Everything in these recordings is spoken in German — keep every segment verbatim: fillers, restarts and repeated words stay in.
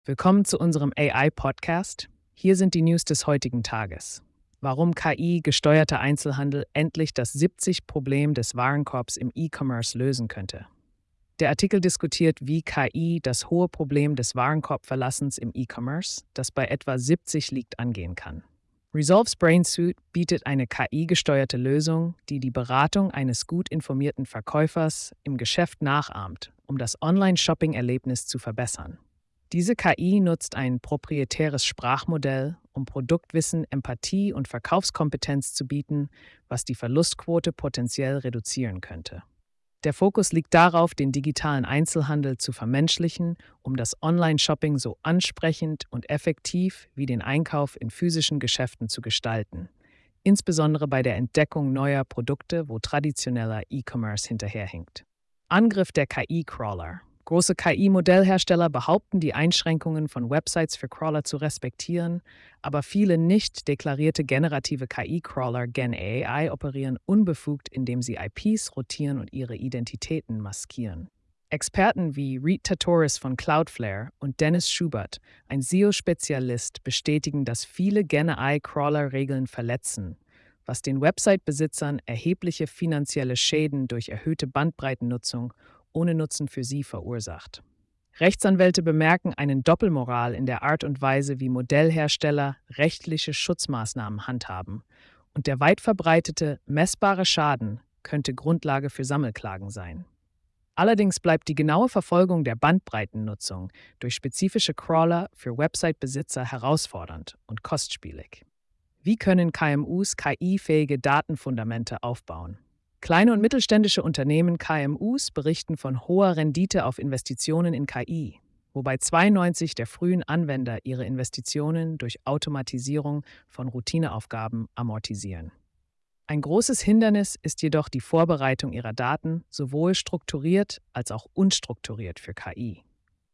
Willkommen zu unserem A I-Podcast. Hier sind die News des heutigen Tages. Warum K I-gesteuerter Einzelhandel endlich das siebzig-Problem des Warenkorbs im E-Commerce lösen könnte. Der Artikel diskutiert, wie K I das hohe Problem des Warenkorbverlassens im E-Commerce, das bei etwa siebzig liegt, angehen kann. Resolve's Brain Suite bietet eine K I-gesteuerte Lösung, die die Beratung eines gut informierten Verkäufers im Geschäft nachahmt, um das Online-Shopping-Erlebnis zu verbessern. Diese K I nutzt ein proprietäres Sprachmodell, um Produktwissen, Empathie und Verkaufskompetenz zu bieten, was die Verlustquote potenziell reduzieren könnte. Der Fokus liegt darauf, den digitalen Einzelhandel zu vermenschlichen, um das Online-Shopping so ansprechend und effektiv wie den Einkauf in physischen Geschäften zu gestalten, insbesondere bei der Entdeckung neuer Produkte, wo traditioneller E-Commerce hinterherhinkt. Angriff der K I-Crawler. Große K I-Modellhersteller behaupten, die Einschränkungen von Websites für Crawler zu respektieren, aber viele nicht deklarierte generative K I-Crawler Gen A I operieren unbefugt, indem sie I Ps rotieren und ihre Identitäten maskieren. Experten wie Reed Tatoris von Cloudflare und Dennis Schubert, ein S E O-Spezialist, bestätigen, dass viele Gen A I-Crawler-Regeln verletzen, was den Website-Besitzern erhebliche finanzielle Schäden durch erhöhte Bandbreitennutzung ohne Nutzen für sie verursacht. Rechtsanwälte bemerken einen Doppelmoral in der Art und Weise, wie Modellhersteller rechtliche Schutzmaßnahmen handhaben, und der weit verbreitete, messbare Schaden könnte Grundlage für Sammelklagen sein. Allerdings bleibt die genaue Verfolgung der Bandbreitennutzung durch spezifische Crawler für Website-Besitzer herausfordernd und kostspielig. Wie können K M Us K I-fähige Datenfundamente aufbauen? Kleine und mittelständische Unternehmen K M Us berichten von hoher Rendite auf Investitionen in K I, wobei zweiundneunzig der frühen Anwender ihre Investitionen durch Automatisierung von Routineaufgaben amortisieren. Ein großes Hindernis ist jedoch die Vorbereitung ihrer Daten, sowohl strukturiert als auch unstrukturiert für K I.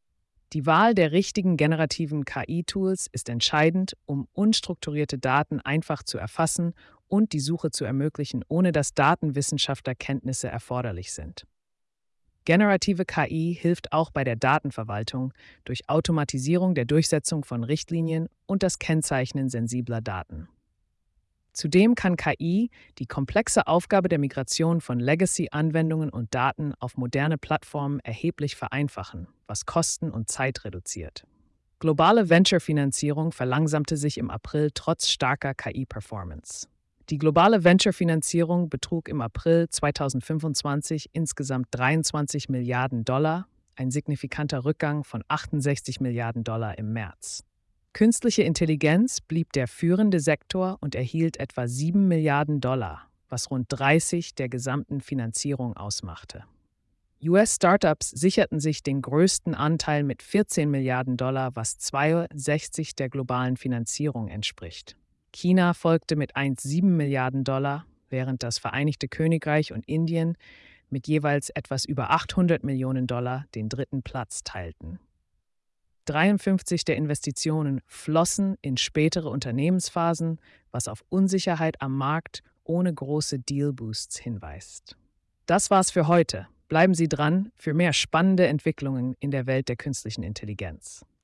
Die Wahl der richtigen generativen K I-Tools ist entscheidend, um unstrukturierte Daten einfach zu erfassen und die Suche zu ermöglichen, ohne dass Datenwissenschaftlerkenntnisse erforderlich sind. Generative K I hilft auch bei der Datenverwaltung durch Automatisierung der Durchsetzung von Richtlinien und das Kennzeichnen sensibler Daten. Zudem kann K I die komplexe Aufgabe der Migration von Legacy-Anwendungen und Daten auf moderne Plattformen erheblich vereinfachen, was Kosten und Zeit reduziert. Globale Venture-Finanzierung verlangsamte sich im April trotz starker K I-Performance. Die globale Venture-Finanzierung betrug im April zweitausendfünfundzwanzig insgesamt dreiundzwanzig Milliarden Dollar, ein signifikanter Rückgang von achtundsechzig Milliarden Dollar im März. Künstliche Intelligenz blieb der führende Sektor und erhielt etwa sieben Milliarden Dollar, was rund dreißig der gesamten Finanzierung ausmachte. U S-Startups sicherten sich den größten Anteil mit vierzehn Milliarden Dollar, was zweiundsechzig der globalen Finanzierung entspricht. China folgte mit eins Komma sieben Milliarden Dollar, während das Vereinigte Königreich und Indien mit jeweils etwas über achthundert Millionen Dollar den dritten Platz teilten. dreiundfünfzig der Investitionen flossen in spätere Unternehmensphasen, was auf Unsicherheit am Markt ohne große Deal-Boosts hinweist. Das war's für heute. Bleiben Sie dran für mehr spannende Entwicklungen in der Welt der künstlichen Intelligenz.